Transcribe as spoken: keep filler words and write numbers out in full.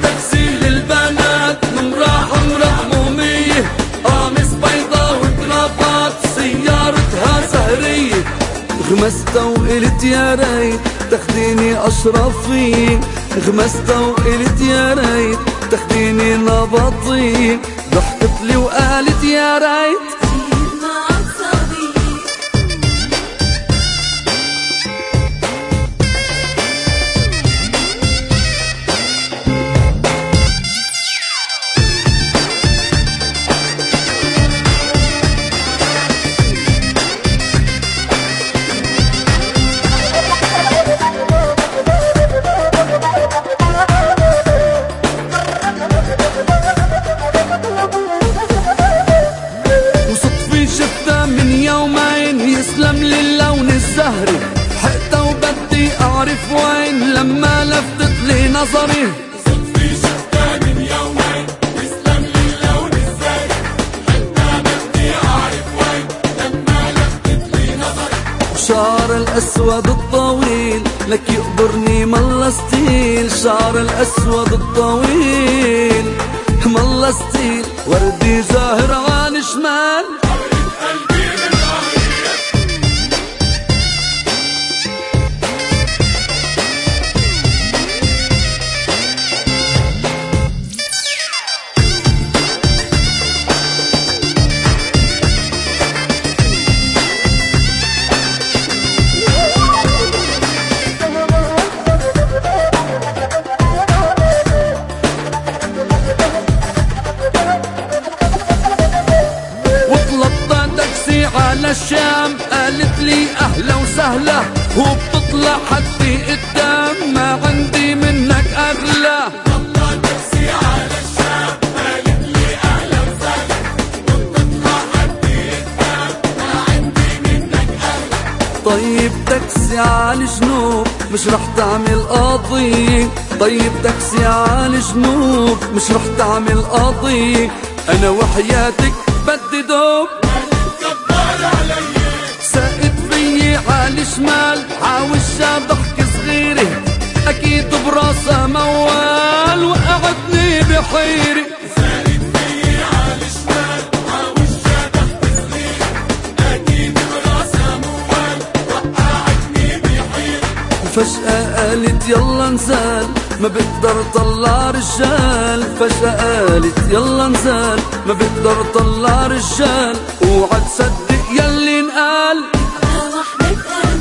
تاكسي للبنات، نمرة حمرا عمومية، قامص بيضا وكرافات، سيارتها سهرية. غمستها وقلت يا ريت تاخديني اشرف فيك، غمستها وقلت يا ريت تاخديني نبطيك، ضحكت لي وقالت يا ريت يسلم للون الزهري، حقتها وبدي اعرف وين لما لفتت لي نظري. صدفي شفتها من يومين، يسلم للون الزهري، حقتها بدي اعرف وين لما لفتت لي نظري. وشعر الاسود الطويل لك يقبرني ملا ستيل، شعر الاسود الطويل ملا ستيل، وردي زاهر عن شمال. على الشام قالت لي اهلا وسهلا، وبتطلع حدي قدام ما عندي منك اغلى. والله تاكسي على الشام قالت لي اهلا وسهلا، وبتطلع حدي قدام ما عندي منك اغلى. طيب تاكسي على الجنوب مش رح تعمل قضية، طيب تاكسي على الجنوب مش رح تعمل قضية، انا وحياتك بدي دوب. ساقت فيي على شمال عاوشة ضحك صغيرة، اكيد براسها موال وقعتني بحيرة. ساقت فيي على شمال عاوشة ضحك صغيرة، اكيد براسها موال وقعتني بحيرة. وفجأة قالت يلا نزال ما بقدر طلع رجال، فجأة قالت يلا نزال ما بقدر طلع رجال، اوعى تصدق يلي انقال. أنا وحدك